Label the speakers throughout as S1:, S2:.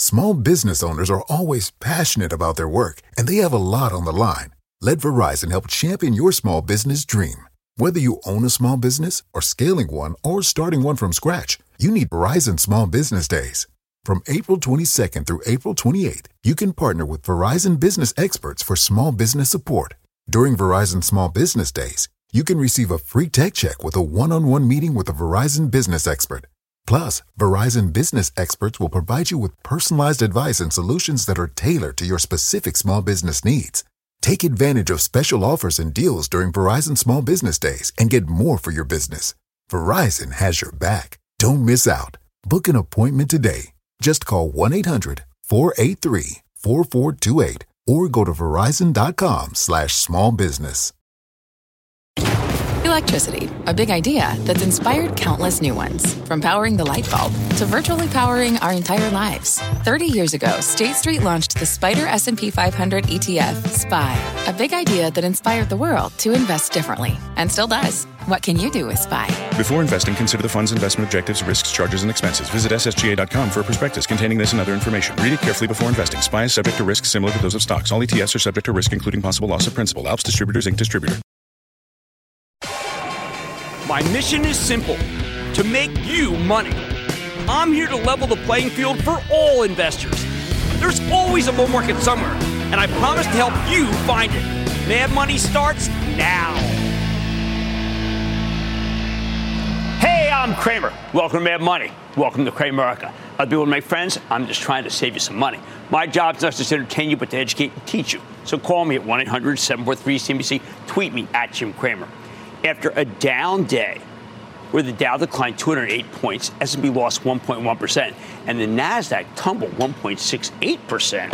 S1: Small business owners are always passionate about their work, and they have a lot on the line. Let Verizon help champion your small business dream. Whether you own a small business or scaling one or starting one from scratch, you need Verizon Small Business Days. From April 22nd through April 28th, you can partner with Verizon business experts for small business support. During Verizon Small Business Days, you can receive a free tech check with a one-on-one meeting with a Verizon business expert. Plus, Verizon business experts will provide you with personalized advice and solutions that are tailored to your specific small business needs. Take advantage of special offers and deals during Verizon Small Business Days and get more for your business. Verizon has your back. Don't miss out. Book an appointment today. Just call 1-800-483-4428 or go to verizon.com/smallbusiness.
S2: Electricity, a big idea that's inspired countless new ones. From powering the light bulb to virtually powering our entire lives. 30 years ago, State Street launched the Spider S&P 500 ETF, SPY. A big idea that inspired the world to invest differently. And still does. What can you do with SPY?
S3: Before investing, consider the fund's investment objectives, risks, charges, and expenses. Visit ssga.com for a prospectus containing this and other information. Read it carefully before investing. SPY is subject to risks similar to those of stocks. All ETFs are subject to risk, including possible loss of principal. Alps Distributors, Inc. Distributor.
S4: My mission is simple, to make you money. I'm here to level the playing field for all investors. There's always a bull market somewhere, and I promise to help you find it. Mad Money starts now. Hey, I'm Cramer. Welcome to Mad Money. Welcome to Cramerica. I'll be one of my friends. I'm just trying to save you some money. My job is not just to entertain you, but to educate and teach you. So call me at 1-800-743-CNBC. Tweet me at Jim Cramer. After a down day where the Dow declined 208 points, S&P lost 1.1%, and the Nasdaq tumbled 1.68%.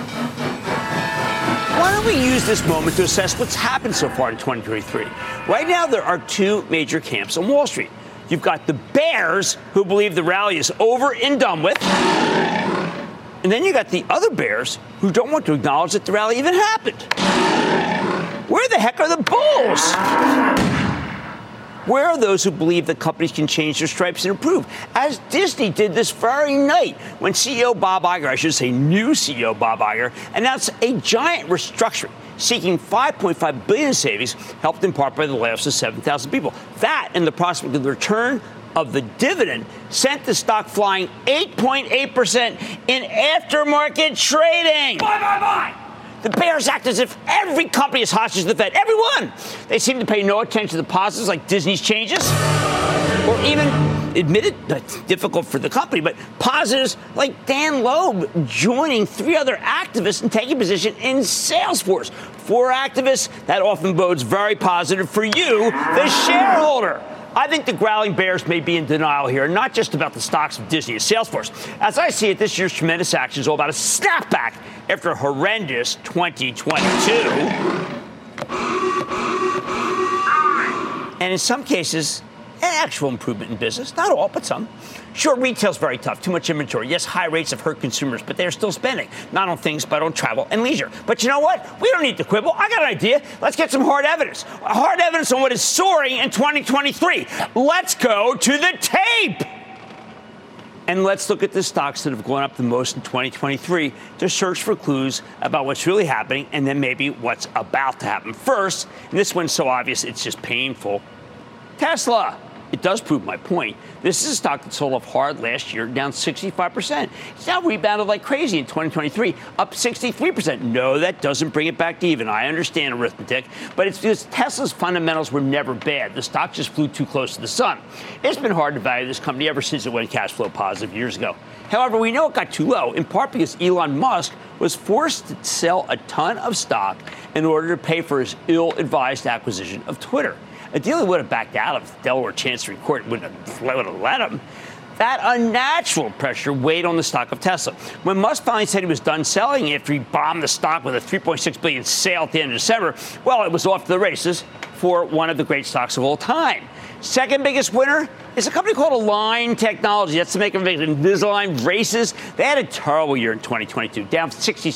S4: Why don't we use this moment to assess what's happened so far in 2023? Right now, there are two major camps on Wall Street. You've got the bears who believe the rally is over and done with. And then you got the other bears who don't want to acknowledge that the rally even happened. Where the heck are the bulls? Where are those who believe that companies can change their stripes and improve? As Disney did this very night when CEO Bob Iger, I should say new CEO Bob Iger, announced a giant restructuring, seeking $5.5 billion in savings, helped in part by the layoffs of 7,000 people. That and the prospect of the return of the dividend sent the stock flying 8.8% in aftermarket trading. Buy. The bears act as if every company is hostage to the Fed. Everyone! They seem to pay no attention to the positives like Disney's changes, or even admitted that's difficult for the company, but positives like Dan Loeb joining three other activists and taking position in Salesforce. For activists, that often bodes very positive for you, the shareholder. I think the growling bears may be in denial here, not just about the stocks of Disney and Salesforce. As I see it, this year's tremendous action is all about a snapback after a horrendous 2022. And in some cases, an actual improvement in business. Not all, but some. Sure, retail's very tough. Too much inventory. Yes, high rates have hurt consumers, but they're still spending. Not on things, but on travel and leisure. But you know what? We don't need to quibble. I got an idea. Let's get some hard evidence. Hard evidence on what is soaring in 2023. Let's go to the tape. And let's look at the stocks that have gone up the most in 2023 to search for clues about what's really happening and then maybe what's about to happen. First, and this one's so obvious it's just painful, Tesla. It does prove my point. This is a stock that sold off hard last year, down 65%. It's now rebounded like crazy in 2023, up 63%. No, that doesn't bring it back to even. I understand arithmetic, but it's because Tesla's fundamentals were never bad. The stock just flew too close to the sun. It's been hard to value this company ever since it went cash flow positive years ago. However, we know it got too low, in part because Elon Musk was forced to sell a ton of stock in order to pay for his ill-advised acquisition of Twitter. A deal he would have backed out of. Delaware Chancery Court wouldn't have let him. That unnatural pressure weighed on the stock of Tesla. When Musk finally said he was done selling after he bombed the stock with a $3.6 billion sale at the end of December, well, it was off to the races for one of the great stocks of all time. Second biggest winner is a company called Align Technology. That's the maker of Invisalign braces. They had a terrible year in 2022, down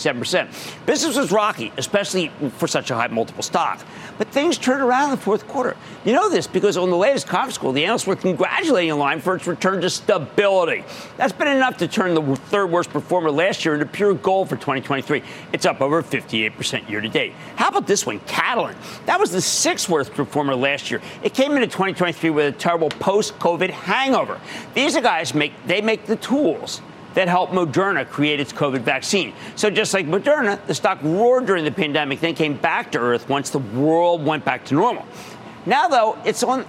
S4: 67%. Business was rocky, especially for such a high multiple stock. But things turned around in the fourth quarter. You know this because on the latest conference call, the analysts were congratulating Align for its return to stability. That's been enough to turn the third worst performer last year into pure gold for 2023. It's up over 58% year to date. How about this one, Catalent? That was the sixth worst performer last year. It came into 2023 with a terrible post-COVID hangover. These guys make the tools that helped Moderna create its COVID vaccine. So just like Moderna, the stock roared during the pandemic, then came back to earth once the world went back to normal. Now, though, it's on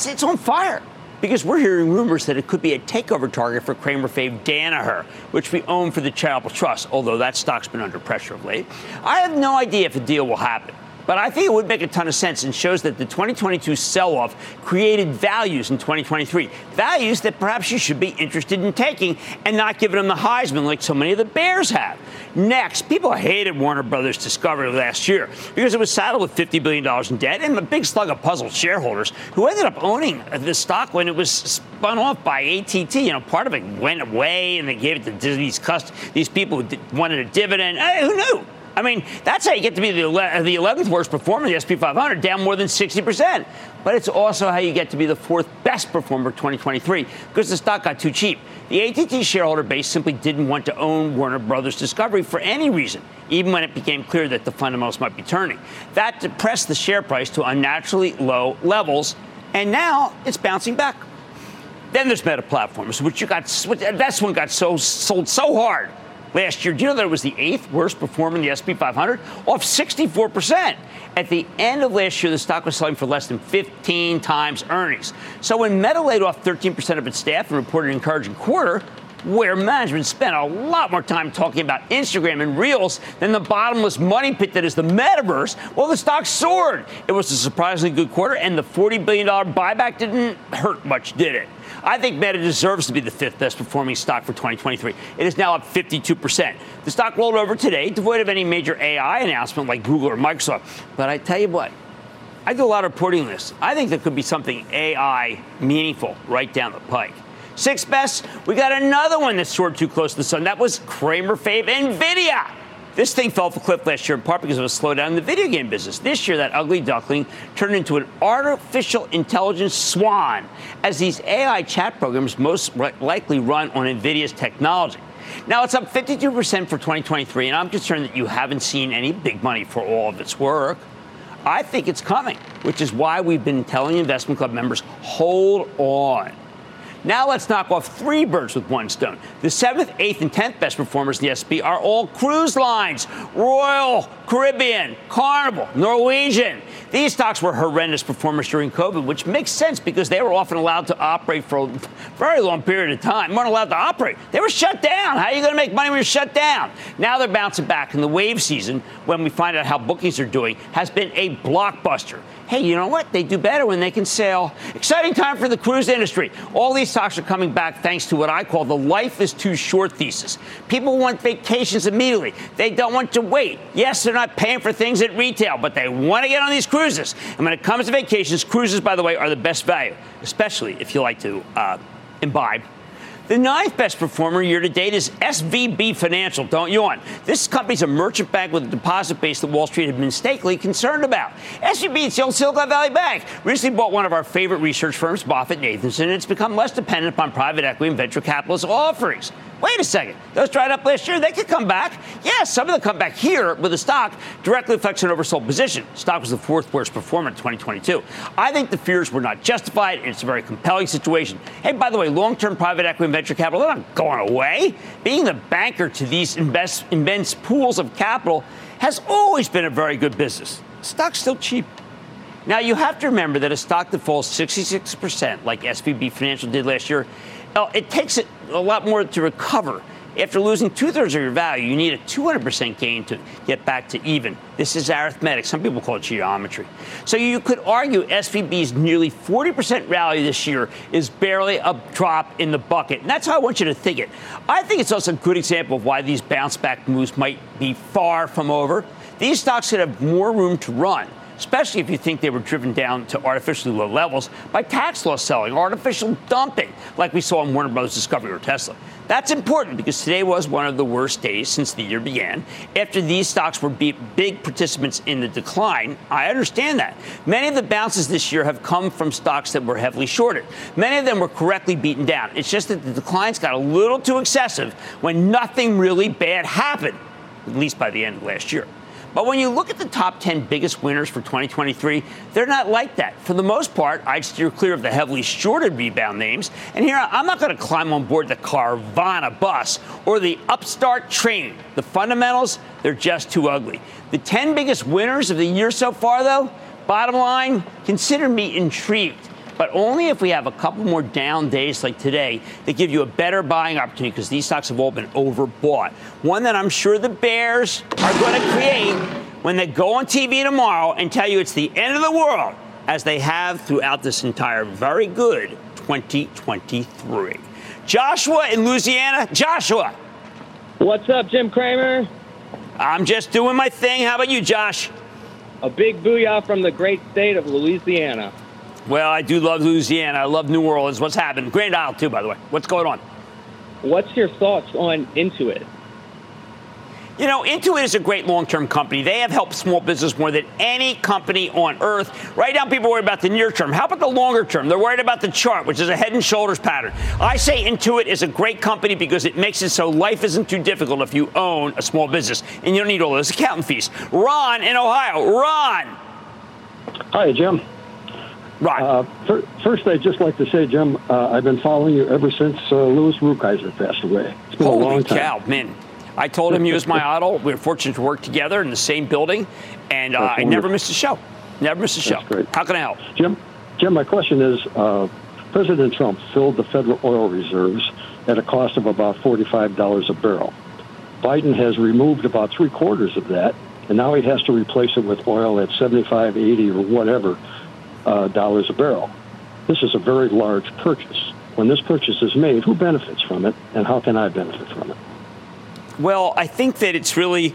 S4: fire because we're hearing rumors that it could be a takeover target for Cramer fave Danaher, which we own for the Charitable Trust, although that stock's been under pressure of late. I have no idea if a deal will happen. But I think it would make a ton of sense and shows that the 2022 sell-off created values in 2023. Values that perhaps you should be interested in taking and not giving them the Heisman like so many of the bears have. Next, people hated Warner Brothers Discovery last year because it was saddled with $50 billion in debt and a big slug of puzzled shareholders who ended up owning the stock when it was spun off by AT&T. You know, part of it went away and they gave it to Disney's these people who wanted a dividend. Who knew? I mean, that's how you get to be the 11th worst performer in the S&P 500, down more than 60%. But it's also how you get to be the fourth best performer of 2023 because the stock got too cheap. The AT&T shareholder base simply didn't want to own Warner Brothers Discovery for any reason, even when it became clear that the fundamentals might be turning. That depressed the share price to unnaturally low levels, and now it's bouncing back. Then there's Meta Platforms, that one got sold so hard last year. Do you know that it was the eighth worst performer in the S&P 500, off 64%? At the end of last year, the stock was selling for less than 15 times earnings. So when Meta laid off 13% of its staff and reported an encouraging quarter, where management spent a lot more time talking about Instagram and Reels than the bottomless money pit that is the metaverse, well, the stock soared. It was a surprisingly good quarter, and the $40 billion buyback didn't hurt much, did it? I think Meta deserves to be the fifth best performing stock for 2023. It is now up 52%. The stock rolled over today, devoid of any major AI announcement like Google or Microsoft. But I tell you what, I do a lot of reporting on this. I think there could be something AI meaningful right down the pike. Sixth best, we got another one that soared too close to the sun. That was Cramer fave NVIDIA. This thing fell off a cliff last year in part because of a slowdown in the video game business. This year, that ugly duckling turned into an artificial intelligence swan, as these AI chat programs most likely run on NVIDIA's technology. Now, it's up 52% for 2023, and I'm concerned that you haven't seen any big money for all of its work. I think it's coming, which is why we've been telling Investment Club members, hold on. Now let's knock off three birds with one stone. The 7th, 8th, and 10th best performers in the S&P are all cruise lines. Royal Caribbean, Carnival, Norwegian. These stocks were horrendous performers during COVID, which makes sense because they were often allowed to operate for a very long period of time. Weren't allowed to operate. They were shut down. How are you going to make money when you're shut down? Now they're bouncing back, and the wave season, when we find out how bookings are doing, has been a blockbuster. Hey, you know what? They do better when they can sail. Exciting time for the cruise industry. All these stocks are coming back thanks to what I call the life is too short thesis. People want vacations immediately. They don't want to wait. Yes, they're not paying for things at retail, but they want to get on these cruises. And when it comes to vacations, cruises, by the way, are the best value, especially if you like to imbibe. The 9th best performer year to date is SVB Financial. Don't yawn. This company's a merchant bank with a deposit base that Wall Street had been mistakenly concerned about. SVB is the old Silicon Valley Bank. Recently bought one of our favorite research firms, Moffett-Nathanson, and it's become less dependent upon private equity and venture capitalist offerings. Wait a second. Those dried up last year. They could come back. Yes, some of them come back here, but the stock directly affects an oversold position. Stock was the fourth worst performer in 2022. I think the fears were not justified, and it's a very compelling situation. Hey, by the way, long-term private equity and venture capital, they're not going away. Being the banker to these immense pools of capital has always been a very good business. Stock's still cheap. Now, you have to remember that a stock that falls 66% like SVB Financial did last year, it takes it a lot more to recover. After losing two-thirds of your value, you need a 200% gain to get back to even. This is arithmetic. Some people call it geometry. So you could argue SVB's nearly 40% rally this year is barely a drop in the bucket. And that's how I want you to think it. I think it's also a good example of why these bounce-back moves might be far from over. These stocks could have more room to run. especially if you think they were driven down to artificially low levels by tax loss selling, artificial dumping, like we saw in Warner Bros. Discovery or Tesla. That's important because today was one of the worst days since the year began. After these stocks were big participants in the decline, I understand that. Many of the bounces this year have come from stocks that were heavily shorted. Many of them were correctly beaten down. It's just that the declines got a little too excessive when nothing really bad happened, at least by the end of last year. But when you look at the top 10 biggest winners for 2023, they're not like that. For the most part, I'd steer clear of the heavily shorted rebound names. And here, I'm not going to climb on board the Carvana bus or the upstart train. The fundamentals, they're just too ugly. The 10 biggest winners of the year so far, though, bottom line, consider me intrigued. But only if we have a couple more down days like today that give you a better buying opportunity, because these stocks have all been overbought. One that I'm sure the bears are going to create when they go on TV tomorrow and tell you it's the end of the world, as they have throughout this entire very good 2023. Joshua in Louisiana. Joshua.
S5: What's up, Jim Cramer?
S4: I'm just doing my thing. How about you, Josh?
S5: A big booyah from the great state of Louisiana.
S4: Well, I do love Louisiana. I love New Orleans. What's happening? Grand Isle, too, by the way. What's going on?
S5: What's your thoughts on Intuit?
S4: You know, Intuit is a great long-term company. They have helped small business more than any company on earth. Right now, people worry about the near term. How about the longer term? They're worried about the chart, which is a head and shoulders pattern. I say Intuit is a great company because it makes it so life isn't too difficult if you own a small business, and you don't need all those accountant fees. Ron in Ohio. Ron.
S6: Hi, Jim.
S4: Right.
S6: First, I'd just like to say, Jim, I've been following you ever since Louis Rukeyser passed away. It's been a long time.
S4: Holy cow, man. I told him he was my idol. We were fortunate to work together in the same building, and I never missed a show. Never missed a show.
S6: That's great.
S4: How can I help?
S6: Jim, my question is, President Trump filled the federal oil reserves at a cost of about $45 a barrel. Biden has removed about 3/4 of that, and now he has to replace it with oil at 75, 80, or whatever dollars a barrel. This is a very large purchase. When this purchase is made, who benefits from it, and how can I benefit from it?
S4: Well, I think that it's really,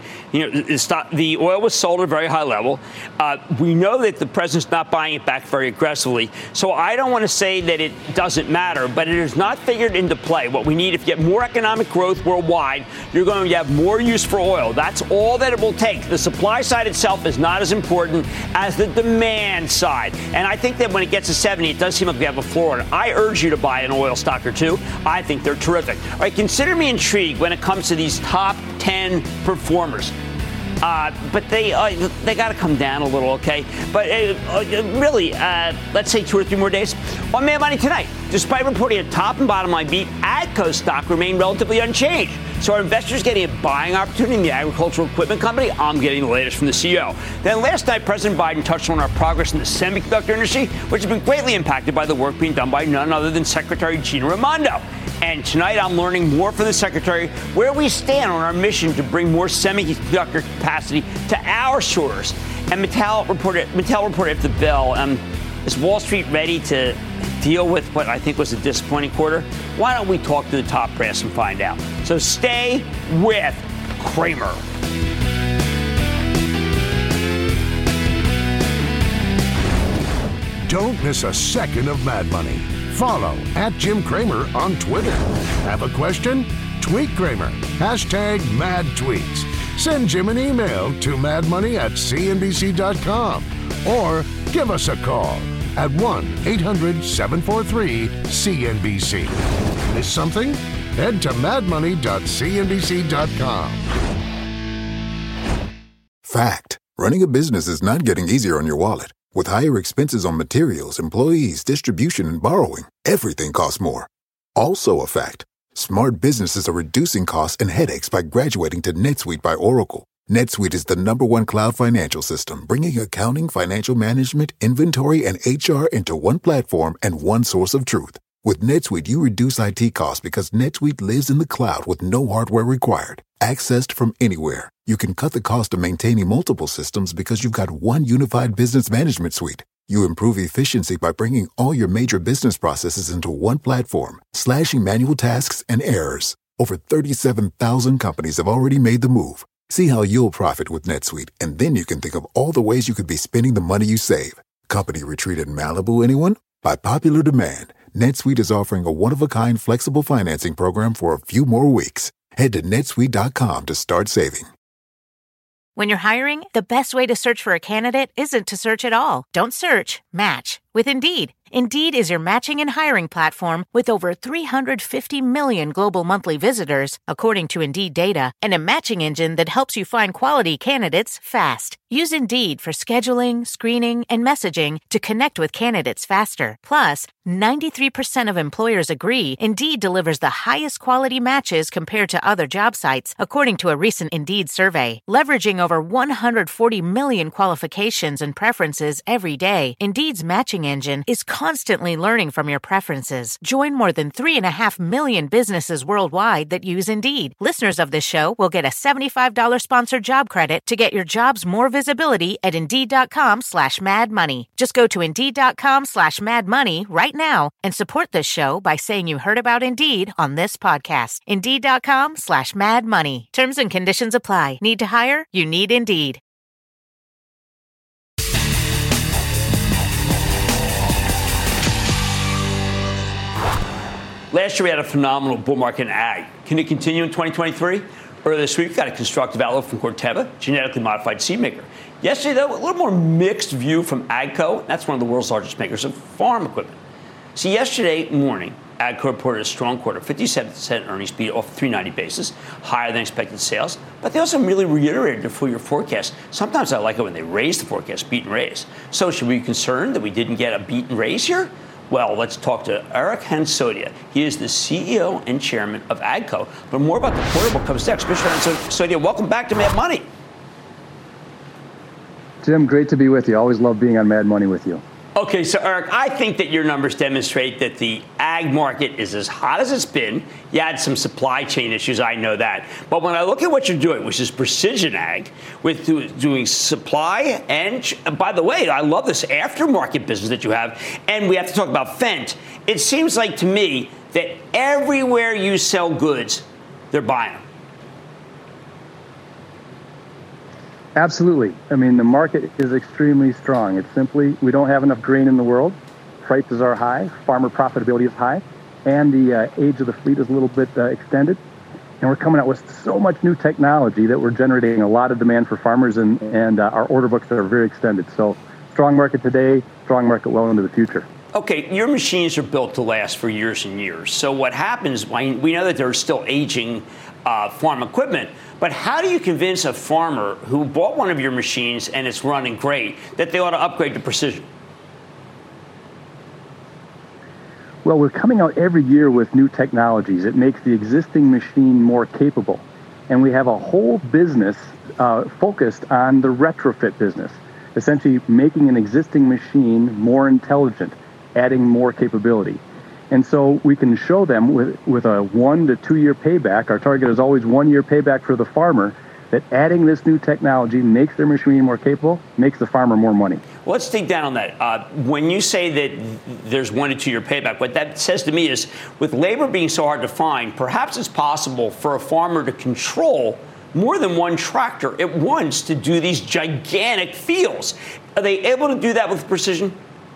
S4: the oil was sold at a very high level. We know that the president's not buying it back very aggressively. So I don't want to say that it doesn't matter, but it is not figured into play. What we need, if you get more economic growth worldwide, you're going to have more use for oil. That's all that it will take. The supply side itself is not as important as the demand side. And I think that when it gets to 70, it does seem like we have a floor on it. I urge you to buy an oil stock or two. I think they're terrific. All right, consider me intrigued when it comes to these top 10 performers. But they got to come down a little, okay? But really, let's say 2 or 3 more days. On Mad Money tonight, despite reporting a top and bottom line beat, AGCO stock remained relatively unchanged. So are investors getting a buying opportunity in the agricultural equipment company? I'm getting the latest from the CEO. Then last night, President Biden touched on our progress in the semiconductor industry, which has been greatly impacted by the work being done by none other than Secretary Gina Raimondo. And tonight, I'm learning more from the Secretary where we stand on our mission to bring more semiconductor capacity to our shores. And Mattel reported after the bell, is Wall Street ready to deal with what I think was a disappointing quarter? Why don't we talk to the top brass and find out? So stay with Cramer.
S7: Don't miss a second of Mad Money. Follow @Jim Cramer on Twitter. Have a question? Tweet Cramer. #MadTweets. Send Jim an email to madmoney@cnbc.com or give us a call at 1-800-743-CNBC. Miss something? Head to madmoney.cnbc.com.
S1: Fact. Running a business is not getting easier on your wallet. With higher expenses on materials, employees, distribution, and borrowing, everything costs more. Also a fact. Smart businesses are reducing costs and headaches by graduating to NetSuite by Oracle. NetSuite is the #1 cloud financial system, bringing accounting, financial management, inventory, and HR into one platform and one source of truth. With NetSuite, you reduce IT costs because NetSuite lives in the cloud with no hardware required. Accessed from anywhere, you can cut the cost of maintaining multiple systems because you've got one unified business management suite. You improve efficiency by bringing all your major business processes into one platform, slashing manual tasks and errors. Over 37,000 companies have already made the move. See how you'll profit with NetSuite, and then you can think of all the ways you could be spending the money you save. Company retreat in Malibu, anyone? By popular demand, NetSuite is offering a one-of-a-kind flexible financing program for a few more weeks. Head to netsuite.com to start saving.
S8: When you're hiring, the best way to search for a candidate isn't to search at all. Don't search, match with Indeed. Indeed is your matching and hiring platform with over 350 million global monthly visitors, according to Indeed data, and a matching engine that helps you find quality candidates fast. Use Indeed for scheduling, screening, and messaging to connect with candidates faster. Plus, 93% of employers agree Indeed delivers the highest quality matches compared to other job sites, according to a recent Indeed survey. Leveraging over 140 million qualifications and preferences every day, Indeed's matching engine is constantly learning from your preferences. Join more than 3.5 million businesses worldwide that use Indeed. Listeners of this show will get a $75 sponsored job credit to get your jobs more visibility at Indeed.com/madmoney. Just go to Indeed.com/madmoney right now and support this show by saying you heard about Indeed on this podcast. Indeed.com/madmoney. Terms and conditions apply. Need to hire? You need Indeed.
S4: Last year, we had a phenomenal bull market in ag. Can it continue in 2023? Earlier this week, we got a constructive outlook from Corteva, genetically modified seed maker. Yesterday, though, a little more mixed view from AGCO. That's one of the world's largest makers of farm equipment. See, yesterday morning, AGCO reported a strong quarter, 57% earnings beat off a 390 basis, higher than expected sales. But they also really reiterated their full-year forecast. Sometimes I like it when they raise the forecast, beat and raise. So should we be concerned that we didn't get a beat and raise here? Well, let's talk to Eric Hansotia. He is the CEO and chairman of AGCO. But more about the quarter will come next. Mr. Hansotia, welcome back to Mad Money.
S9: Jim, great to be with you. Always love being on Mad Money with you.
S4: Okay, so Eric, I think that your numbers demonstrate that the ag market is as hot as it's been. You had some supply chain issues, I know that. But when I look at what you're doing, which is precision ag, with doing supply, and by the way, I love this aftermarket business that you have, and we have to talk about Fendt. It seems like to me that everywhere you sell goods, they're buying them.
S9: Absolutely. I mean, the market is extremely strong. It's simply, we don't have enough grain in the world. Prices are high. Farmer profitability is high. And the age of the fleet is a little bit extended. And we're coming out with so much new technology that we're generating a lot of demand for farmers, and our order books are very extended. So strong market today, strong market well into the future.
S4: Okay, your machines are built to last for years and years. So what happens, we know that there's still aging farm equipment, but how do you convince a farmer who bought one of your machines and it's running great that they ought to upgrade to precision?
S9: Well, we're coming out every year with new technologies. It makes the existing machine more capable. And we have a whole business focused on the retrofit business, essentially making an existing machine more intelligent, adding more capability. And so we can show them with a 1 to 2 year payback. Our target is always 1 year payback for the farmer, that adding this new technology makes their machine more capable, makes the farmer more money.
S4: Well, let's dig down on that. When you say that there's 1 to 2 year payback, what that says to me is with labor being so hard to find, perhaps it's possible for a farmer to control more than one tractor at once to do these gigantic fields. Are they able to do that with precision?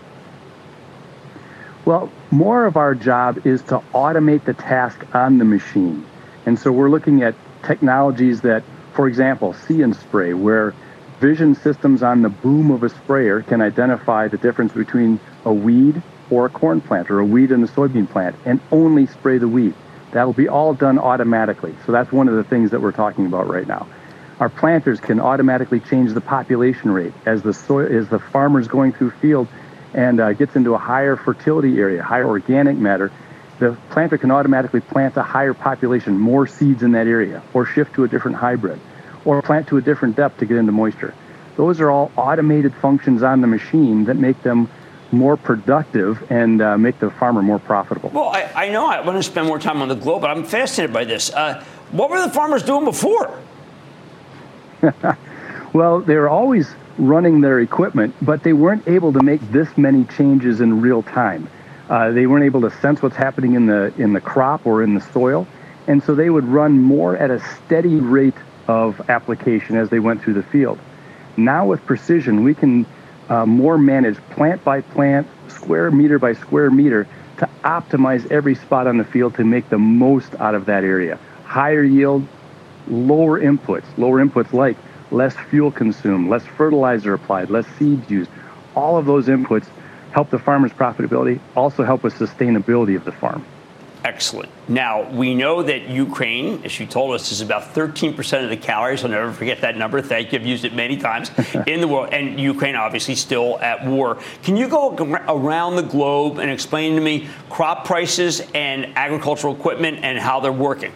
S9: Well, more of our job is to automate the task on the machine. And so we're looking at technologies that, for example, See and Spray, where vision systems on the boom of a sprayer can identify the difference between a weed or a corn plant, or a weed and a soybean plant, and only spray the weed. That will be all done automatically. So that's one of the things that we're talking about right now. Our planters can automatically change the population rate as the farmer's going through field and gets into a higher fertility area, higher organic matter. The planter can automatically plant a higher population, more seeds in that area, or shift to a different hybrid, or plant to a different depth to get into moisture. Those are all automated functions on the machine that make them more productive and make the farmer more profitable.
S4: Well, I know I want to spend more time on the globe, but I'm fascinated by this. What were the farmers doing before?
S9: Well, they were always running their equipment, but they weren't able to make this many changes in real time. They weren't able to sense what's happening in the crop or in the soil, and so they would run more at a steady rate of application as they went through the field. Now with precision, we can more manage plant by plant, square meter by square meter to optimize every spot on the field to make the most out of that area. Higher yield, lower inputs like less fuel consumed, less fertilizer applied, less seeds used. All of those inputs help the farmer's profitability, also help with sustainability of the farm.
S4: Excellent. Now, we know that Ukraine, as you told us, is about 13% of the calories. I'll never forget that number. Thank you. I've used it many times in the world. And Ukraine, obviously, still at war. Can you go around the globe and explain to me crop prices and agricultural equipment and how they're working?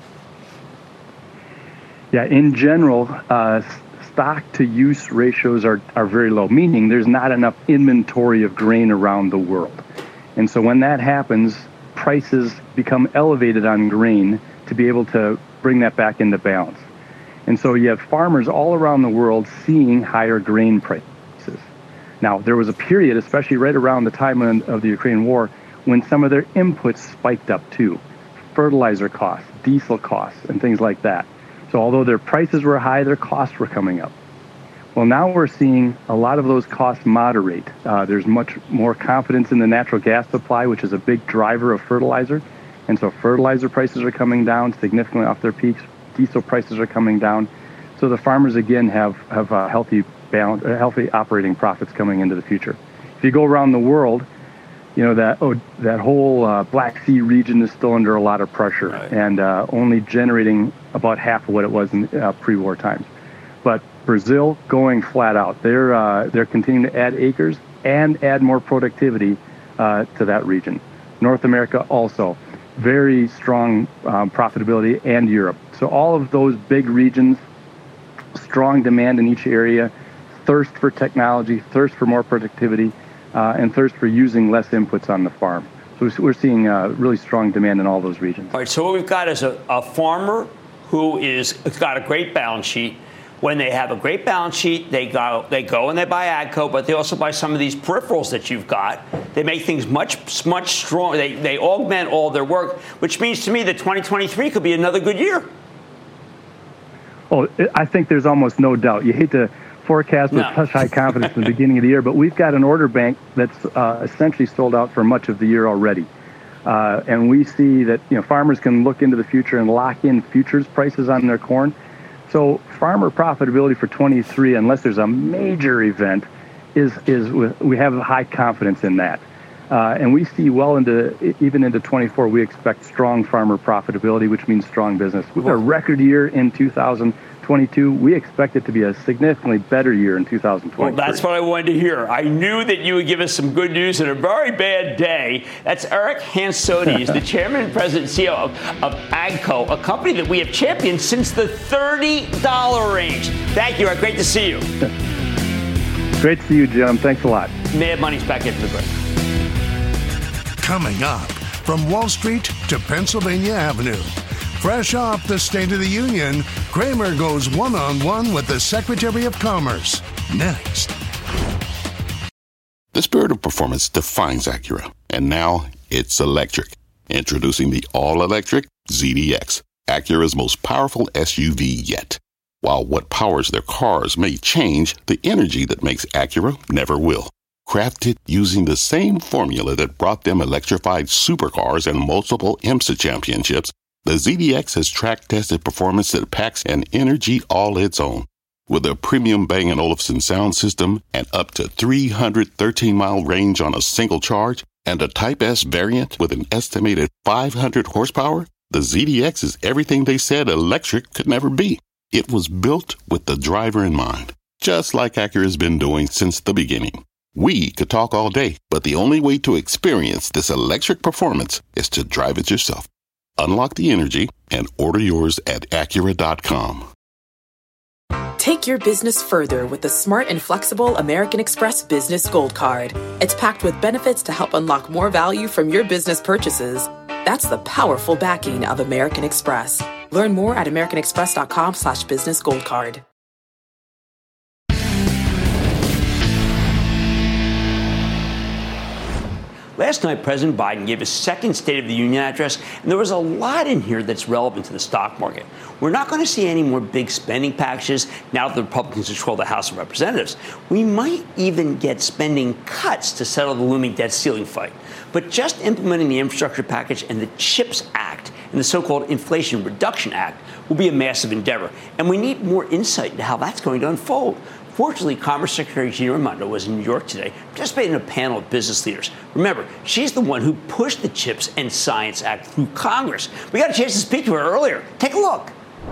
S9: Yeah, in general, stock-to-use ratios are very low, meaning there's not enough inventory of grain around the world. And so when that happens, prices become elevated on grain to be able to bring that back into balance. And so you have farmers all around the world seeing higher grain prices. Now, there was a period, especially right around the time of the Ukraine war, when some of their inputs spiked up too. Fertilizer costs, diesel costs, and things like that. So although their prices were high, their costs were coming up. Well, now we're seeing a lot of those costs moderate. There's much more confidence in the natural gas supply, which is a big driver of fertilizer. And so fertilizer prices are coming down significantly off their peaks. Diesel prices are coming down. So the farmers, again, have healthy operating profits coming into the future. If you go around the world, you know, that whole Black Sea region is still under a lot of pressure, right, and only generating about half of what it was in pre-war times. But Brazil going flat out. They're continuing to add acres and add more productivity to that region. North America also very strong profitability, and Europe. So all of those big regions, strong demand in each area, thirst for technology, thirst for more productivity, and thirst for using less inputs on the farm. So we're seeing really strong demand in all those regions.
S4: All right, so what we've got is a farmer who has got a great balance sheet. When they have a great balance sheet, they go and they buy AGCO, but they also buy some of these peripherals that you've got. They make things much stronger. They augment all their work, which means to me that 2023 could be another good year.
S9: Oh, I think there's almost no doubt. You hate to forecast with such high confidence in the beginning of the year, but we've got an order bank that's essentially sold out for much of the year already. And we see that farmers can look into the future and lock in futures prices on their corn. So farmer profitability for 23, unless there's a major event, we have high confidence in that. And we see even into 24, we expect strong farmer profitability, which means strong business. We've got a record year in 2022. We expect it to be a significantly better year in 2023.
S4: Well, that's what I wanted to hear. I knew that you would give us some good news in a very bad day. That's Eric Hansotia. He's the chairman and president and CEO of AGCO, a company that we have championed since the $30 range. Thank you, Eric. Great to see you.
S9: Great to see you, Jim. Thanks a lot.
S4: Mad Money's back into the break.
S7: Coming up, from Wall Street to Pennsylvania Avenue. Fresh off the State of the Union, Cramer goes one-on-one with the Secretary of Commerce. Next.
S10: The spirit of performance defines Acura, and now it's electric. Introducing the all-electric ZDX, Acura's most powerful SUV yet. While what powers their cars may change, the energy that makes Acura never will. Crafted using the same formula that brought them electrified supercars and multiple IMSA championships, the ZDX has track-tested performance that packs an energy all its own. With a premium Bang & Olufsen sound system and up to 313-mile range on a single charge, and a Type S variant with an estimated 500 horsepower, the ZDX is everything they said electric could never be. It was built with the driver in mind, just like Acura's been doing since the beginning. We could talk all day, but the only way to experience this electric performance is to drive it yourself. Unlock the energy and order yours at Acura.com.
S11: Take your business further with the smart and flexible American Express Business Gold Card. It's packed with benefits to help unlock more value from your business purchases. That's the powerful backing of American Express. Learn more at americanexpress.com/businessgoldcard.
S4: Last night, President Biden gave his second State of the Union address, and there was a lot in here that's relevant to the stock market. We're not going to see any more big spending packages now that the Republicans control the House of Representatives. We might even get spending cuts to settle the looming debt ceiling fight. But just implementing the infrastructure package and the CHIPS Act and the so-called Inflation Reduction Act will be a massive endeavor. And we need more insight into how that's going to unfold. Fortunately, Commerce Secretary Gina Raimondo was in New York today participating in a panel of business leaders. Remember, she's the one who pushed the CHIPS and Science Act through Congress. We got a chance to speak to her earlier. Take a look.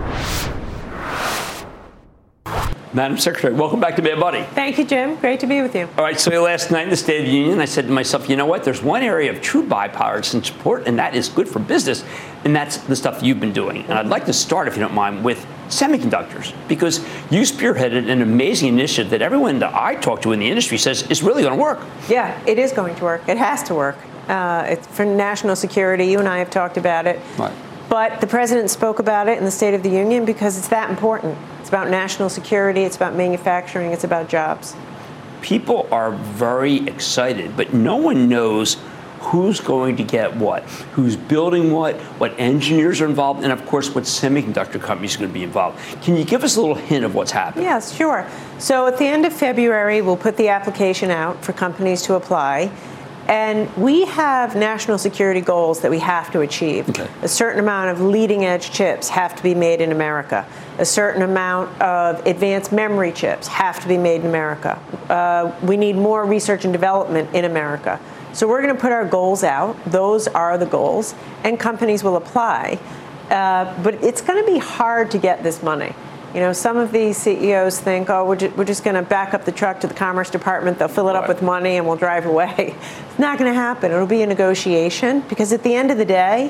S4: Madam Secretary, welcome back to Mad Money.
S12: Thank you, Jim. Great to be with you.
S4: All right, so last night in the State of the Union, I said to myself, you know what? There's one area of true bipartisan support, and that is good for business, and that's the stuff you've been doing. And I'd like to start, if you don't mind, with semiconductors, because you spearheaded an amazing initiative that everyone that I talk to in the industry says is really going to work.
S12: Yeah, it is going to work. It has to work. It's for national security. You and I have talked about it.
S4: Right.
S12: But the president spoke about it in the State of the Union because it's that important. It's about national security. It's about manufacturing. It's about jobs.
S4: People are very excited, but no one knows who's going to get what, who's building what engineers are involved, and, of course, what semiconductor companies are going to be involved. Can you give us a little hint of what's happening?
S12: Yes, sure. So at the end of February, we'll put the application out for companies to apply. And we have national security goals that we have to achieve.
S4: Okay.
S12: A certain amount of leading-edge chips have to be made in America. A certain amount of advanced memory chips have to be made in America. We need more research and development in America. So we're going to put our goals out. Those are the goals. And companies will apply. But it's going to be hard to get this money. You know, some of these CEOs think, oh, we're just going to back up the truck to the Commerce Department. They'll fill it up with money and we'll drive away. It's not going to happen. It'll be a negotiation because at the end of the day,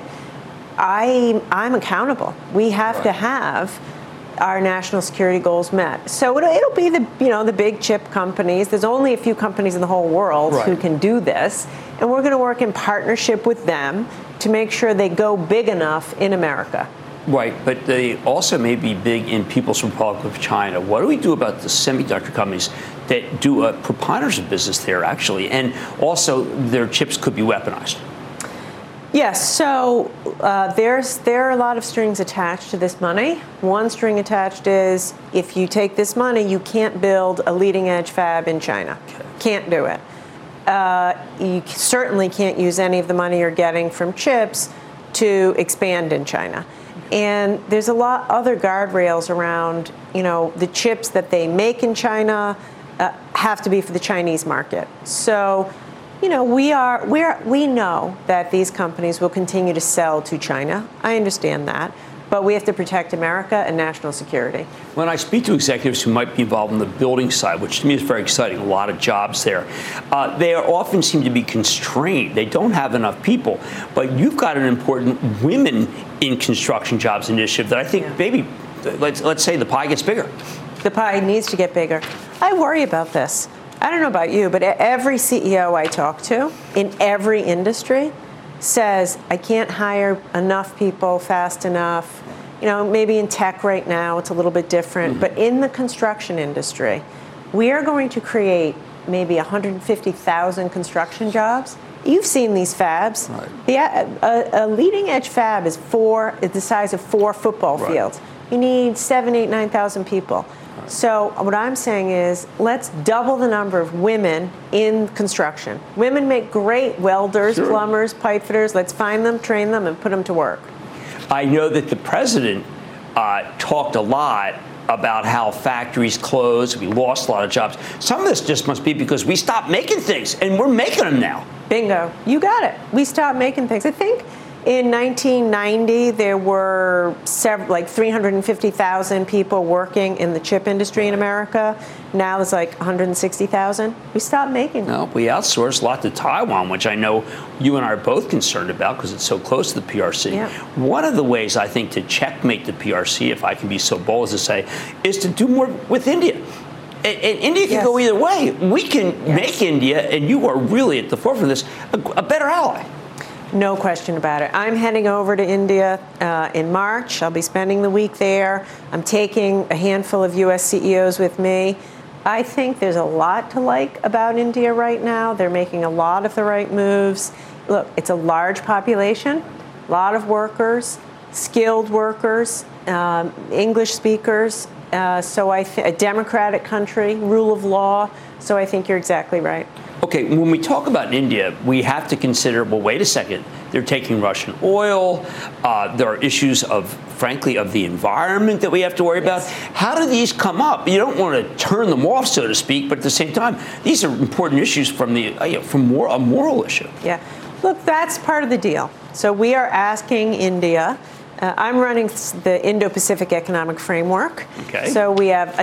S12: I'm accountable. We have to have our national security goals met. So it'll be the big chip companies. There's only a few companies in the whole world who can do this. And we're going to work in partnership with them to make sure they go big enough in America.
S4: Right, but they also may be big in People's Republic of China. What do we do about the semiconductor companies that do a preponderance of business there, actually? And also, their chips could be weaponized.
S12: Yes, so there are a lot of strings attached to this money. One string attached is if you take this money, you can't build a leading-edge fab in China.
S4: Okay.
S12: Can't do it. You certainly can't use any of the money you're getting from chips to expand in China. And there's a lot other guardrails around, the chips that they make in China have to be for the Chinese market. So, we know that these companies will continue to sell to China. I understand that. But we have to protect America and national security.
S4: When I speak to executives who might be involved in the building side, which to me is very exciting, a lot of jobs there, they often seem to be constrained. They don't have enough people. But you've got an important women in construction jobs initiative that I think maybe, let's say the pie gets bigger.
S12: The pie needs to get bigger. I worry about this. I don't know about you, but every CEO I talk to in every industry says, I can't hire enough people fast enough. Maybe in tech right now it's a little bit different, but in the construction industry, we are going to create maybe 150,000 construction jobs. You've seen these fabs. Right. A leading edge fab is the size of 4 football fields. You need 7,000, 8,000, 9,000 people. So what I'm saying is let's double the number of women in construction. Women make great welders, plumbers, pipe fitters. Let's find them, train them, and put them to work.
S4: I know that the president talked a lot about how factories closed. We lost a lot of jobs. Some of this just must be because we stopped making things, and we're making them now.
S12: Bingo. You got it. We stopped making things. I think in 1990, there were 350,000 people working in the chip industry in America. Now there's 160,000. We stopped making them.
S4: No, we outsourced a lot to Taiwan, which I know you and I are both concerned about because it's so close to the PRC.
S12: Yeah.
S4: One of the ways, I think, to checkmate the PRC, if I can be so bold as to say, is to do more with India. And India can go either way. We can make India, and you are really at the forefront of this, a better ally.
S12: No question about it. I'm heading over to India in March. I'll be spending the week there. I'm taking a handful of U.S. CEOs with me. I think there's a lot to like about India right now. They're making a lot of the right moves. Look, it's a large population, a lot of workers, skilled workers, English speakers. So a democratic country, rule of law. So I think you're exactly right.
S4: Okay, when we talk about India, we have to consider, well, wait a second. They're taking Russian oil. There are issues frankly, of the environment that we have to worry about. How do these come up? You don't want to turn them off, so to speak, but at the same time, these are important issues from a moral issue.
S12: Yeah. Look, that's part of the deal. So we are asking India. I'm running the Indo-Pacific Economic Framework.
S4: Okay.
S12: So we have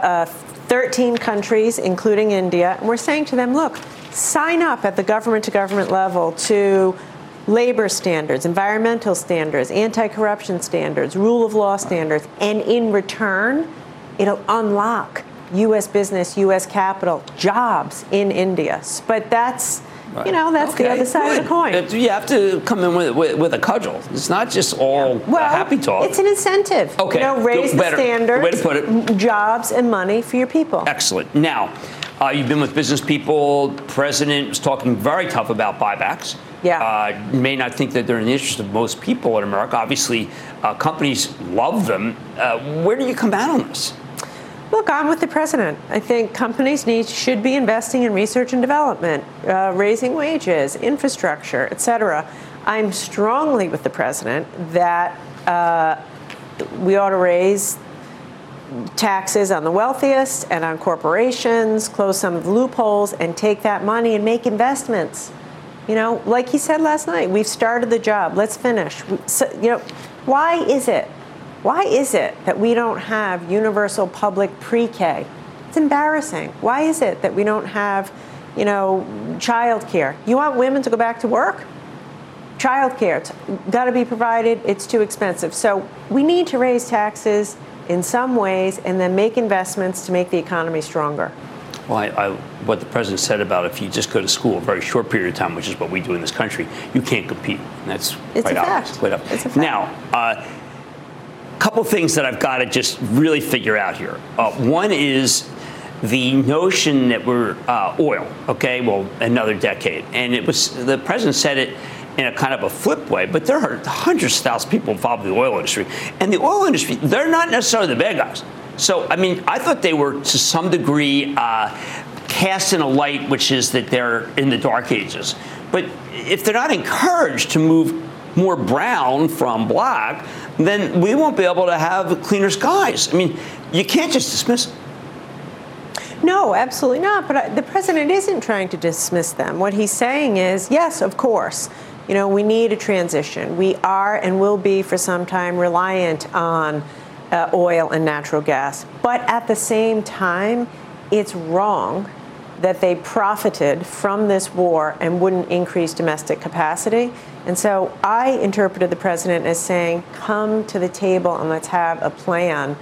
S12: 13 countries, including India, and we're saying to them, look, sign up at the government-to-government level to labor standards, environmental standards, anti-corruption standards, rule of law standards, and in return, it'll unlock U.S. business, U.S. capital, jobs in India. But that's, that's the other side of the coin.
S4: You have to come in with a cudgel. It's not just all happy talk.
S12: It's an incentive.
S4: Okay.
S12: Raise the standards,
S4: way to put it.
S12: Jobs and money for your people.
S4: Excellent. Now, you've been with business people. The president was talking very tough about buybacks.
S12: Yeah.
S4: You may not think that they're in the interest of most people in America. Obviously, companies love them. Where do you come out on this?
S12: Look, I'm with the president. I think companies should be investing in research and development, raising wages, infrastructure, et cetera. I'm strongly with the president that we ought to raise taxes on the wealthiest and on corporations, close some of the loopholes, and take that money and make investments. Like he said last night, we've started the job. Let's finish. Why is it that we don't have universal public pre-K? It's embarrassing. Why is it that we don't have, child care? You want women to go back to work? Child care, it's got to be provided. It's too expensive. So we need to raise taxes in some ways and then make investments to make the economy stronger.
S4: Well, what the president said about if you just go to school a very short period of time, which is what we do in this country, you can't compete. And that's quite obvious.
S12: It's a fact.
S4: Now, couple things that I've got to just really figure out here. One is the notion that we're oil, okay, well, another decade. And the president said it in a kind of a flip way, but there are hundreds of thousands of people involved in the oil industry. And the oil industry, they're not necessarily the bad guys. So, I thought they were, to some degree, cast in a light, which is that they're in the dark ages. But if they're not encouraged to move more brown from black, then we won't be able to have cleaner skies. You can't just dismiss them.
S12: No, absolutely not. But the president isn't trying to dismiss them. What he's saying is, yes, of course, we need a transition. We are and will be for some time reliant on oil and natural gas. But at the same time, it's wrong that they profited from this war and wouldn't increase domestic capacity. And so I interpreted the president as saying, come to the table and let's have a plan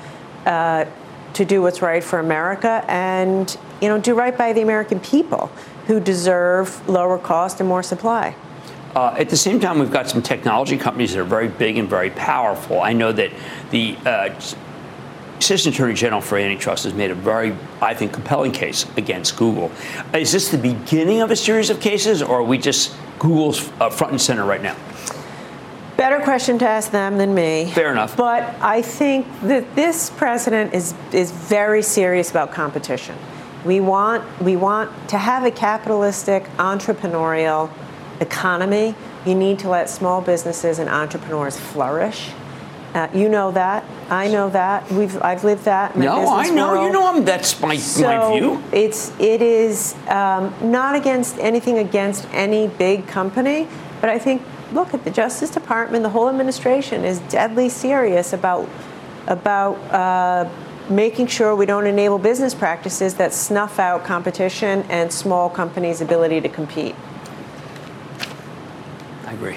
S12: to do what's right for America and, do right by the American people who deserve lower cost and more supply.
S4: At the same time, we've got some technology companies that are very big and very powerful. I know that the Assistant Attorney General for Antitrust has made a very, I think, compelling case against Google. Is this the beginning of a series of cases, or are we just Google's front and center right now?
S12: Better question to ask them than me.
S4: Fair enough.
S12: But I think that this president is very serious about competition. We want to have a capitalistic, entrepreneurial economy. You need to let small businesses and entrepreneurs flourish. You know that. I know that. I've lived that in the business world.
S4: You know, that's my view.
S12: It is not anything against any big company, but I think, look, at the Justice Department, the whole administration is deadly serious about making sure we don't enable business practices that snuff out competition and small companies' ability to compete.
S4: I agree.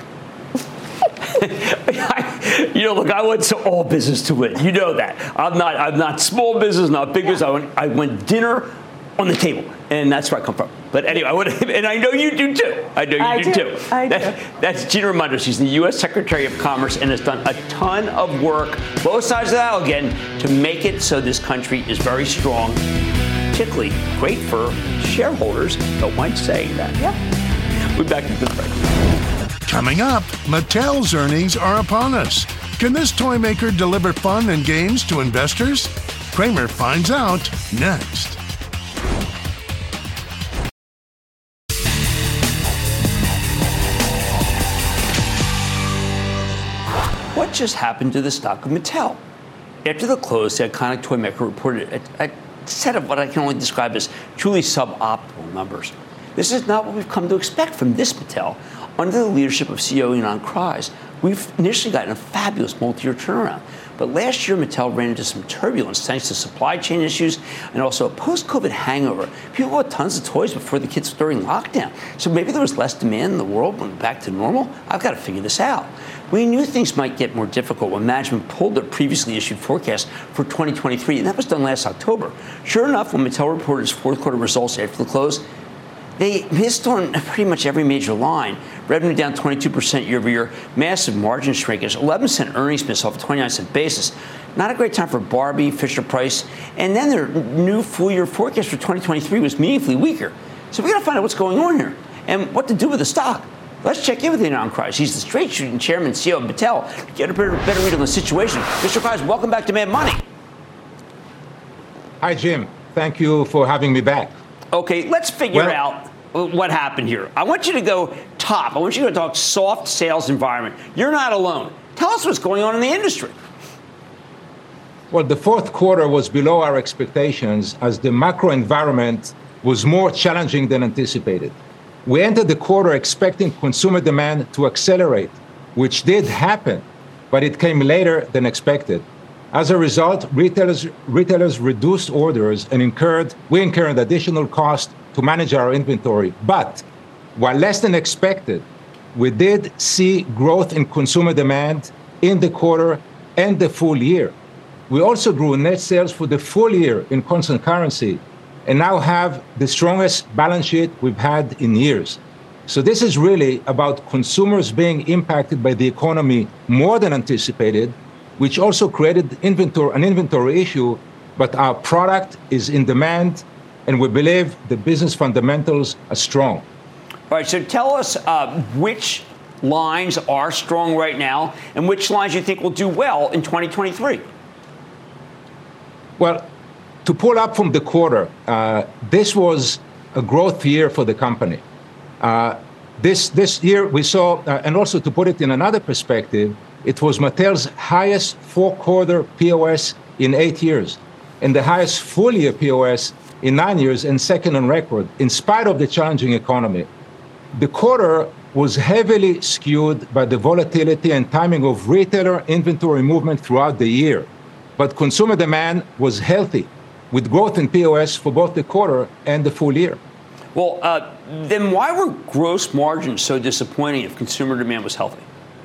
S4: Look, I want all business to win. You know that. I'm not small business, not big business. I want dinner on the table, and that's where I come from. But anyway, and I know you do too. I do. That's Gina Raimondo. She's the U.S. Secretary of Commerce and has done a ton of work, both sides of the aisle again, to make it so this country is very strong. particularly great for shareholders. Don't mind saying that. Yeah. We're back to the break.
S7: Coming up, Mattel's earnings are upon us. Can this toy maker deliver fun and games to investors? Cramer finds out next.
S4: What just happened to the stock of Mattel? After the close, the iconic toy maker reported a set of what I can only describe as truly suboptimal numbers. This is not what we've come to expect from this Mattel. Under the leadership of CEO Ynon Kreiz, we've initially gotten a fabulous multi-year turnaround. But last year, Mattel ran into some turbulence thanks to supply chain issues and also a post-COVID hangover. People bought tons of toys before the kids during lockdown. So maybe there was less demand in the world when back to normal. I've got to figure this out. We knew things might get more difficult when management pulled their previously issued forecast for 2023, and that was done last October. Sure enough, when Mattel reported its fourth quarter results after the close, they missed on pretty much every major line. Revenue down 22% year over year, massive margin shrinkage, 11-cent earnings miss off a 29-cent basis. Not a great time for Barbie, Fisher-Price, and then their new full-year forecast for 2023 was meaningfully weaker. So we got to find out what's going on here and what to do with the stock. Let's check in with Ynon Kreiz. He's the straight-shooting chairman and CEO of Mattel to get a better read on the situation. Mr. Kreiz, welcome back to Mad Money.
S13: Hi, Jim. Thank you for having me back.
S4: Okay, let's figure out what happened here. I want you to go top. I want you to talk soft sales environment. You're not alone. Tell us what's going on in the industry.
S13: Well, the fourth quarter was below our expectations as the macro environment was more challenging than anticipated. We entered the quarter expecting consumer demand to accelerate, which did happen, but it came later than expected. As a result, retailers reduced orders and we incurred additional costs to manage our inventory. But while less than expected, we did see growth in consumer demand in the quarter and the full year. We also grew net sales for the full year in constant currency and now have the strongest balance sheet we've had in years. So this is really about consumers being impacted by the economy more than anticipated, which also created an inventory issue, but our product is in demand, and we believe the business fundamentals are strong.
S4: All right, so tell us which lines are strong right now and which lines you think will do well in 2023.
S13: Well, to pull up from the quarter, this was a growth year for the company. This year we saw, and also to put it in another perspective, it was Mattel's highest four-quarter POS in 8 years, and the highest full-year POS in 9 years, and second on record, in spite of the challenging economy. The quarter was heavily skewed by the volatility and timing of retailer inventory movement throughout the year, but consumer demand was healthy, with growth in POS for both the quarter and the full year.
S4: Well, then why were gross margins so disappointing if consumer demand was healthy?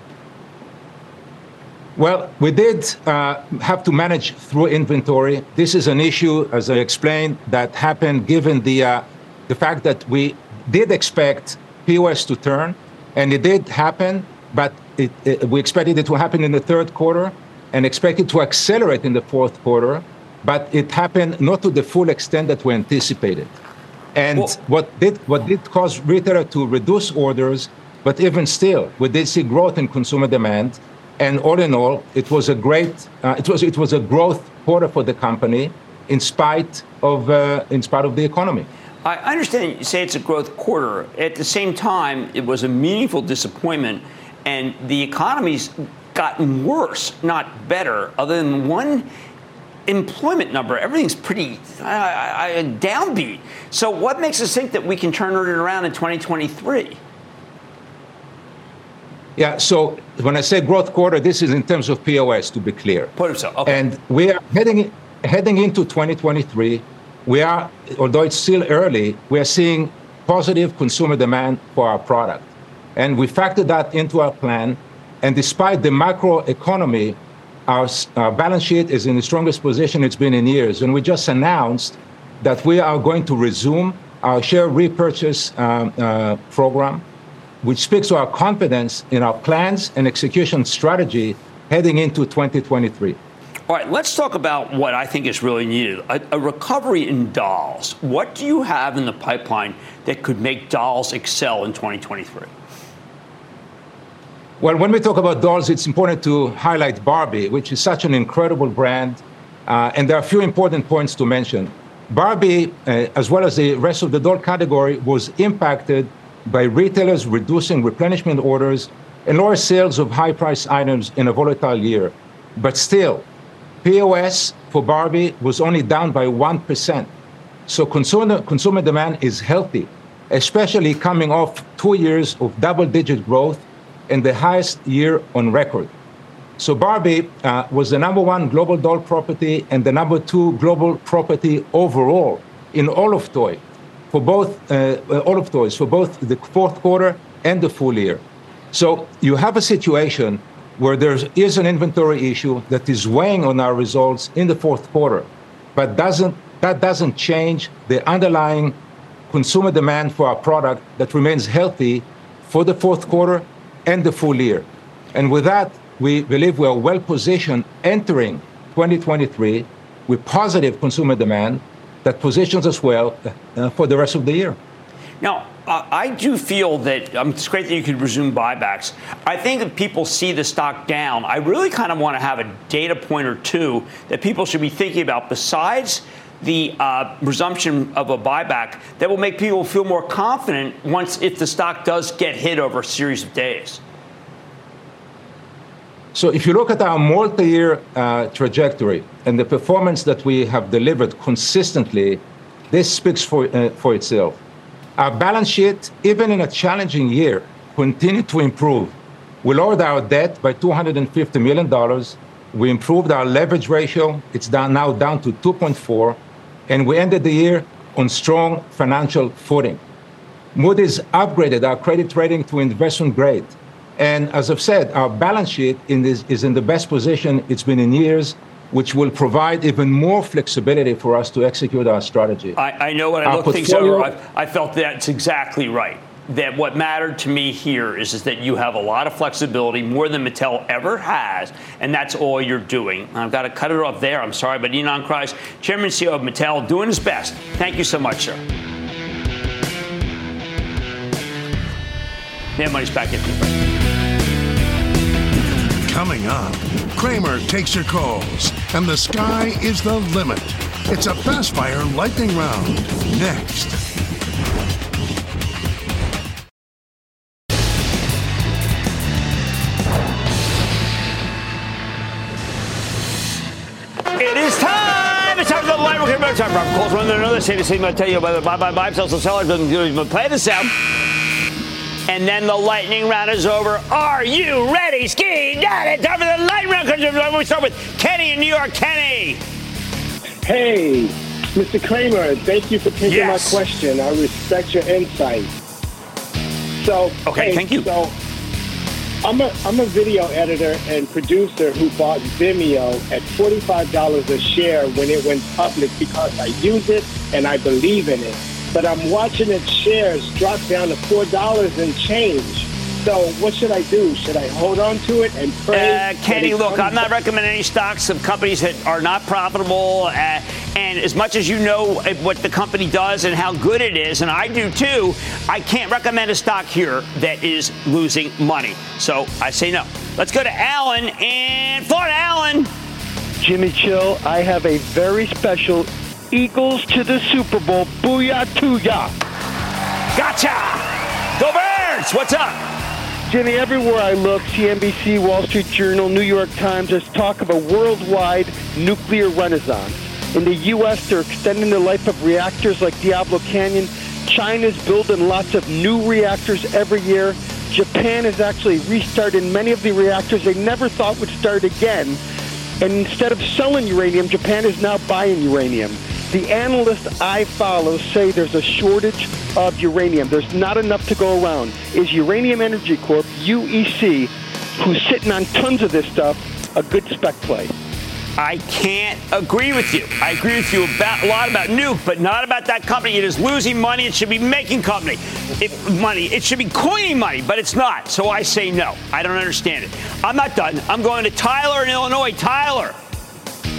S13: Well, we did have to manage through inventory. This is an issue, as I explained, that happened given the fact that we did expect POS to turn, and it did happen, but we expected it to happen in the third quarter and expected to accelerate in the fourth quarter, but it happened not to the full extent that we anticipated. And what did cause retailer to reduce orders, but even still, we did see growth in consumer demand. And all in all, it was a growth quarter for the company in spite of the economy.
S4: I understand you say it's a growth quarter. At the same time, it was a meaningful disappointment, and the economy's gotten worse, not better. Other than one employment number, everything's pretty downbeat. So what makes us think that we can turn it around in 2023?
S13: Yeah, so when I say growth quarter, this is in terms of POS, to be clear.
S4: Put it so, okay.
S13: And we are heading into 2023. Although it's still early, we are seeing positive consumer demand for our product. And we factored that into our plan. And despite the macro economy, our balance sheet is in the strongest position it's been in years. And we just announced that we are going to resume our share repurchase program, which speaks to our confidence in our plans and execution strategy heading into 2023.
S4: All All right, let's talk about what I think is really needed, a recovery in dolls. What do you have in the pipeline that could make dolls excel in 2023?
S13: Well, when we talk about dolls, it's important to highlight Barbie, which is such an incredible brand. And there are a few important points to mention. Barbie, as well as the rest of the doll category, was impacted by retailers reducing replenishment orders and lower sales of high-priced items in a volatile year. But still, POS for Barbie was only down by 1%. So consumer demand is healthy, especially coming off 2 years of double-digit growth and the highest year on record. So Barbie was the number one global doll property and the number two global property overall in all of toys for both the fourth quarter and the full year. So you have a situation where there is an inventory issue that is weighing on our results in the fourth quarter, but that doesn't change the underlying consumer demand for our product that remains healthy for the fourth quarter and the full year. And with that, we believe we are well positioned entering 2023 with positive consumer demand that positions us well for the rest of the year.
S4: Now, I do feel that it's great that you could resume buybacks. I think if people see the stock down, I really kind of want to have a data point or two that people should be thinking about besides the resumption of a buyback that will make people feel more confident if the stock does get hit over a series of days.
S13: So if you look at our multi-year trajectory and the performance that we have delivered consistently, this speaks for itself. Our balance sheet, even in a challenging year, continued to improve. We lowered our debt by $250 million. We improved our leverage ratio. It's now down to 2.4. And we ended the year on strong financial footing. Moody's upgraded our credit rating to investment grade. And as I've said, our balance sheet is in the best position it's been in years, which will provide even more flexibility for us to execute our strategy.
S4: I know when I look things over, I felt that's exactly right. That what mattered to me here is that you have a lot of flexibility, more than Mattel ever has, and that's all you're doing. I've got to cut it off there. I'm sorry, but Ynon Kreiz, Chairman and CEO of Mattel, doing his best. Thank you so much, sir. Mad Money's back in.
S7: Coming up, Cramer takes your calls, and the sky is the limit. It's a fast fire lightning round. Next.
S4: It is time. It's time for the light. We're going to time. Robert Cole's running another say the same. I'll tell you about the buy, sell, sellers. Doesn't play this out. And then the lightning round is over. Are you ready? Ski, got it. Time for the lightning round. We start with Kenny in New York. Kenny.
S14: Hey, Mr. Cramer, thank you for taking my question. I respect your insight. So,
S4: thank you.
S14: So, I'm a video editor and producer who bought Vimeo at $45 a share when it went public because I use it and I believe in it. But I'm watching its shares drop down to $4 and change. So what should I do? Should I hold on to it and pray?
S4: Kenny, look, I'm not recommending any stocks of companies that are not profitable. And as much as you know what the company does and how good it is, and I do too, I can't recommend a stock here that is losing money. So I say no. Let's go to Alan in Florida. Alan.
S15: Jimmy Chill, I have a very special Eagles to the Super Bowl. Booyah to ya.
S4: Gotcha. Go Birds. What's up?
S15: Jimmy, everywhere I look, CNBC, Wall Street Journal, New York Times, there's talk of a worldwide nuclear renaissance. In the U.S., they're extending the life of reactors like Diablo Canyon. China's building lots of new reactors every year. Japan has actually restarted many of the reactors they never thought would start again. And instead of selling uranium, Japan is now buying uranium. The analysts I follow say there's a shortage of uranium. There's not enough to go around. Is Uranium Energy Corp, UEC, who's sitting on tons of this stuff, a good spec play?
S4: I can't agree with you. I agree with you a lot about Nuke, but not about that company. It is losing money. It should be making money. It should be coining money, but it's not. So I say no. I don't understand it. I'm not done. I'm going to Tyler in Illinois. Tyler.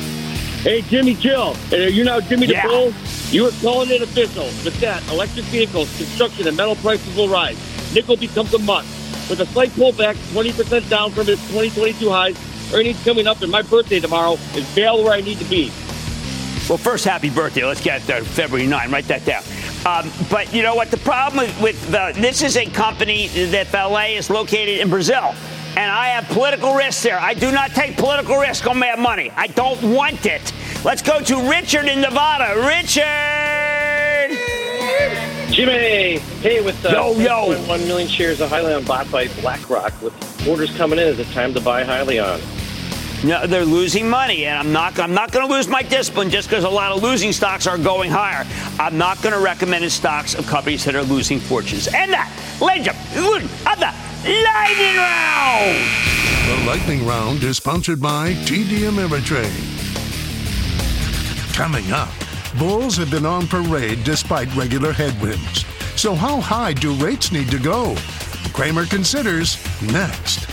S16: Hey, Jimmy Chill. You know Jimmy the Bull? You were calling it official. With that, electric vehicles, construction, and metal prices will rise. Nickel becomes a must. With a slight pullback, 20% down from its 2022 highs, earnings coming up, and my birthday tomorrow is bail where I need to be.
S4: Well, first, happy birthday. Let's get February 9. Write that down. But you know what? The problem with this is a company that Vale is located in Brazil. And I have political risk there. I do not take political risk on Mad Money. I don't want it. Let's go to Richard in Nevada. Richard!
S17: Jimmy! Hey, with
S4: 1
S17: million shares of Hyliion bought by BlackRock, with orders coming in, is it time to buy Hyliion?
S4: No, they're losing money, and I'm not going to lose my discipline just because a lot of losing stocks are going higher. I'm not going to recommend stocks of companies that are losing fortunes. And that, ladies and gentlemen, of the Lightning Round!
S7: The Lightning Round is sponsored by TD Ameritrade. Coming up, bulls have been on parade despite regular headwinds. So how high do rates need to go? Cramer considers next.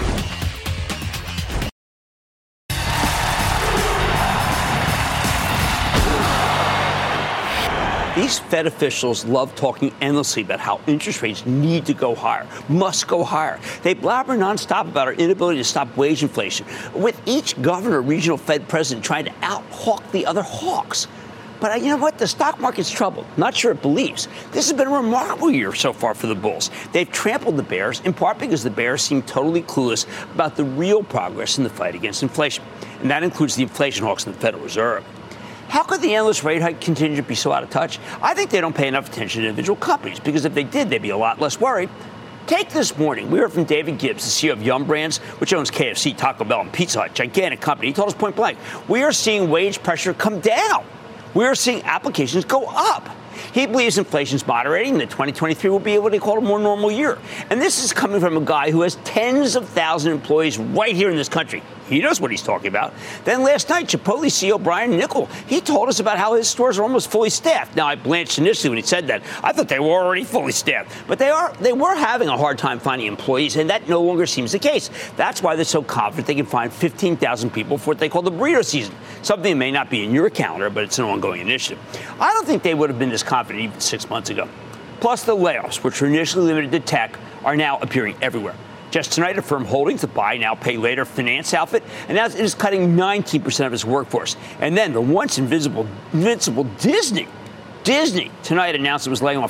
S4: These Fed officials love talking endlessly about how interest rates need to go higher, must go higher. They blabber nonstop about our inability to stop wage inflation, with each governor, regional Fed president trying to out-hawk the other hawks. But you know what? The stock market's troubled. Not sure it believes. This has been a remarkable year so far for the bulls. They've trampled the bears, in part because the bears seem totally clueless about the real progress in the fight against inflation. And that includes the inflation hawks in the Federal Reserve. How could the endless rate hike contingent be so out of touch? I think they don't pay enough attention to individual companies, because if they did, they'd be a lot less worried. Take this morning. We heard from David Gibbs, the CEO of Yum Brands, which owns KFC, Taco Bell, and Pizza Hut, gigantic company. He told us point blank, we are seeing wage pressure come down. We are seeing applications go up. He believes inflation is moderating and that 2023 will be what they call a more normal year. And this is coming from a guy who has tens of thousands of employees right here in this country. He knows what he's talking about. Then last night, Chipotle CEO Brian Niccol, he told us about how his stores are almost fully staffed. Now, I blanched initially when he said that. I thought they were already fully staffed. But they were having a hard time finding employees, and that no longer seems the case. That's why they're so confident they can find 15,000 people for what they call the burrito season, something that may not be in your calendar, but it's an ongoing initiative. I don't think they would have been this confident even 6 months ago. Plus, the layoffs, which were initially limited to tech, are now appearing everywhere. Just tonight, a firm holding the buy now, pay later finance outfit announced it is cutting 19% of its workforce. And then the once invincible Disney tonight announced it was laying off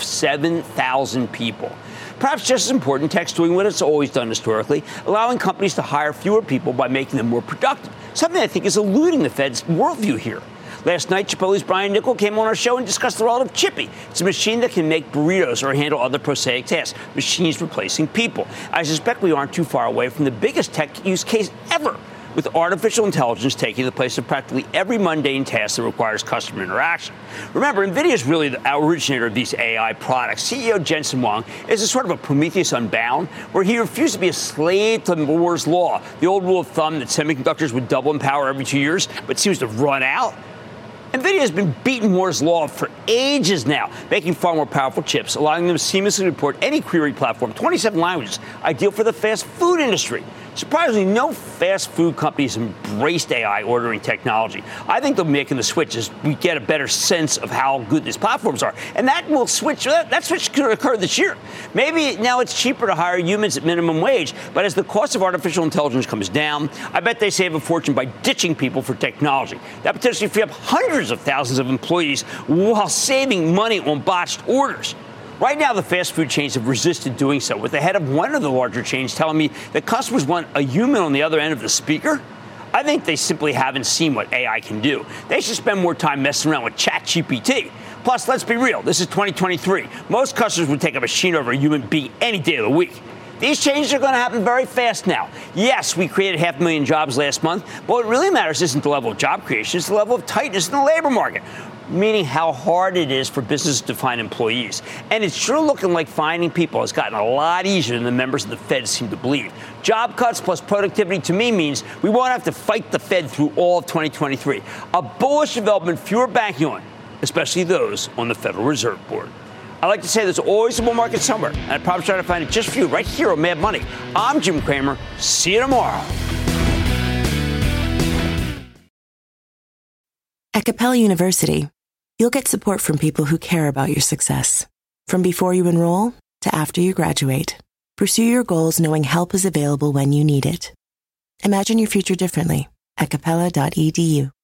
S4: 7,000 people. Perhaps just as important, tech's doing what it's always done historically, allowing companies to hire fewer people by making them more productive, something I think is eluding the Fed's worldview here. Last night, Chipotle's Brian Niccol came on our show and discussed the role of Chippy. It's a machine that can make burritos or handle other prosaic tasks, machines replacing people. I suspect we aren't too far away from the biggest tech use case ever, with artificial intelligence taking the place of practically every mundane task that requires customer interaction. Remember, NVIDIA is really the originator of these AI products. CEO Jensen Huang is a sort of a Prometheus Unbound, where he refused to be a slave to Moore's Law, the old rule of thumb that semiconductors would double in power every 2 years, but seems to run out. NVIDIA has been beating Moore's Law for ages now, making far more powerful chips, allowing them to seamlessly report any query platform, 27 languages, ideal for the fast food industry. Surprisingly, no fast food companies embraced AI ordering technology. I think they're making the switch as we get a better sense of how good these platforms are. And that will switch. That switch could occur this year. Maybe now it's cheaper to hire humans at minimum wage, but as the cost of artificial intelligence comes down, I bet they save a fortune by ditching people for technology. That potentially free up hundreds of thousands of employees while saving money on botched orders. Right now, the fast food chains have resisted doing so, with the head of one of the larger chains telling me that customers want a human on the other end of the speaker. I think they simply haven't seen what AI can do. They should spend more time messing around with ChatGPT. Plus, let's be real, this is 2023. Most customers would take a machine over a human being any day of the week. These changes are going to happen very fast now. Yes, we created 500,000 jobs last month, but what really matters isn't the level of job creation, it's the level of tightness in the labor market, meaning how hard it is for businesses to find employees. And it's sure looking like finding people has gotten a lot easier than the members of the Fed seem to believe. Job cuts plus productivity to me means we won't have to fight the Fed through all of 2023. A bullish development fewer banking on, especially those on the Federal Reserve Board. I like to say there's always a bull market somewhere, and I'd probably try to find it just for you right here on Mad Money. I'm Jim Cramer. See you tomorrow.
S18: At Capella University, you'll get support from people who care about your success. From before you enroll to after you graduate, pursue your goals knowing help is available when you need it. Imagine your future differently at capella.edu.